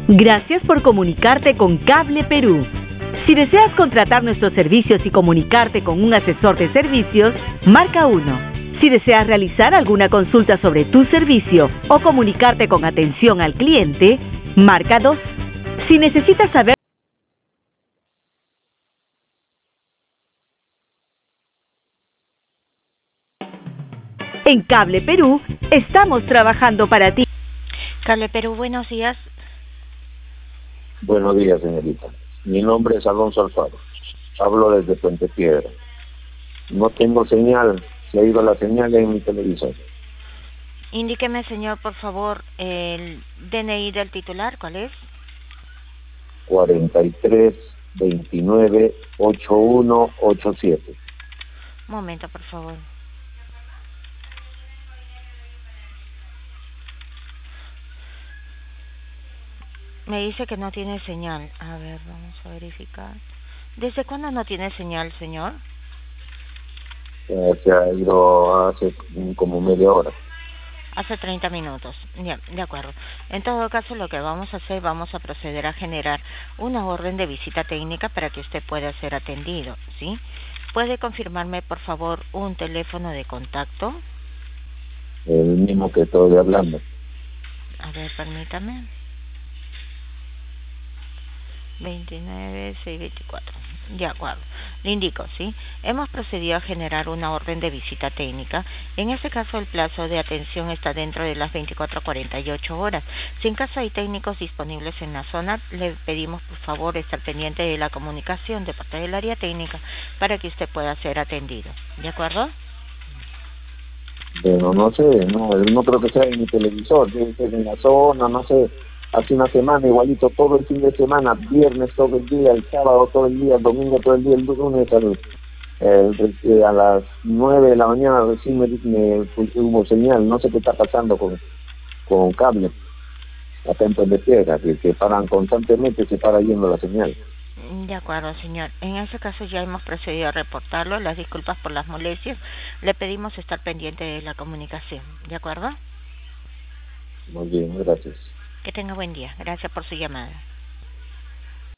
Gracias por comunicarte con Cable Perú. Si deseas contratar nuestros servicios y comunicarte con un asesor de servicios, marca 1. Si deseas realizar alguna consulta sobre tu servicio o comunicarte con atención al cliente, marca 2. Si necesitas saber en Cable Perú, estamos trabajando para ti. Cable Perú, buenos días. Buenos días, señorita. Mi nombre es Alonso Alfaro. Hablo desde Puente Piedra. No tengo señal. Se ha ido la señal en mi televisor. Indíqueme, señor, por favor, el DNI del titular. ¿Cuál es? 43298187. Un momento, por favor. Me dice que no tiene señal. A ver, vamos a verificar. ¿Desde cuándo no tiene señal, señor? Se ha ido hace como media hora. Hace 30 minutos. Ya, de acuerdo. En todo caso, lo que vamos a hacer, vamos a proceder a generar una orden de visita técnica para que usted pueda ser atendido, ¿sí? ¿Puede confirmarme, por favor, un teléfono de contacto? El mismo que estoy hablando. A ver, permítame. 29624. De acuerdo. Le indico, ¿sí? Hemos procedido a generar una orden de visita técnica. En este caso, el plazo de atención está dentro de las 24 a 48 horas. Si en caso hay técnicos disponibles en la zona, le pedimos, por favor, estar pendiente de la comunicación de parte del área técnica para que usted pueda ser atendido. ¿De acuerdo? Pero no sé, no creo que sea en mi televisor. Debe ser en la zona, no sé. Hace una semana igualito, todo el fin de semana, viernes todo el día, el sábado todo el día, el domingo todo el día, el lunes a las 9 de la mañana recién hubo señal. No sé qué está pasando con cable acá en Puente Piedra, que paran constantemente, se para yendo la señal. De acuerdo, señor. En ese caso ya hemos procedido a reportarlo. Las disculpas por las molestias. Le pedimos estar pendiente de la comunicación. ¿De acuerdo? Muy bien, gracias. Que tenga buen día. Gracias por su llamada.